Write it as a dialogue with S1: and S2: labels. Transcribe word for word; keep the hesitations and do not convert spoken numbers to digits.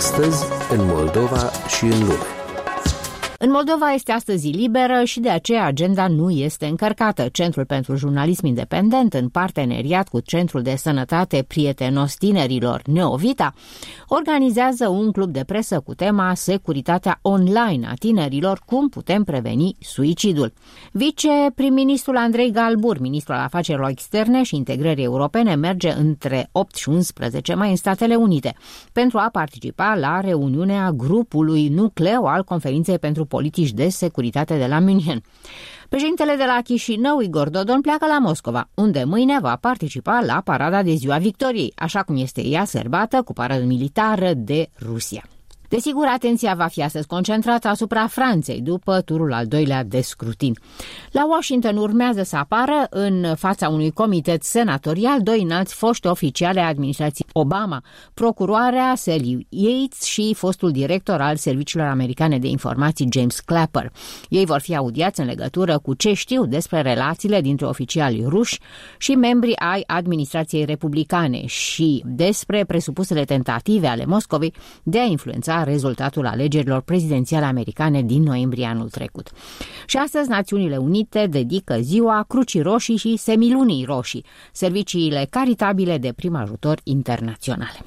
S1: Astăzi, în Moldova și în lume.
S2: În Moldova este astăzi liberă și de aceea agenda nu este încărcată. Centrul pentru Jurnalism Independent, în parteneriat cu Centrul de Sănătate Prietenos Tinerilor Neovita, organizează un club de presă cu tema Securitatea online a tinerilor, cum putem preveni suicidul. Viceprim-ministrul Andrei Galbur, ministrul al afacerilor externe și integrării europene, merge între opt și unsprezece mai în Statele Unite pentru a participa la reuniunea grupului nucleu al Conferinței pentru politici de securitate de la München. Președintele de la Chișinău, Igor Dodon, pleacă la Moscova, unde mâine va participa la parada de Ziua Victoriei, așa cum este ea sărbată cu paradă militară de Rusia. Desigur, atenția va fi astăzi concentrată asupra Franței, după turul al doilea de scrutin. La Washington urmează să apară în fața unui comitet senatorial doi înalți foști oficiali ai administrației Obama, procuroarea Sally Yates și fostul director al Serviciilor Americane de Informații James Clapper. Ei vor fi audiați în legătură cu ce știu despre relațiile dintre oficialii ruși și membrii ai administrației republicane și despre presupusele tentative ale Moscovei de a influența rezultatul alegerilor prezidențiale americane din noiembrie anul trecut. Și astăzi Națiunile Unite dedică ziua Crucii Roșii și Semilunii Roșii, serviciile caritabile de prim ajutor internaționale.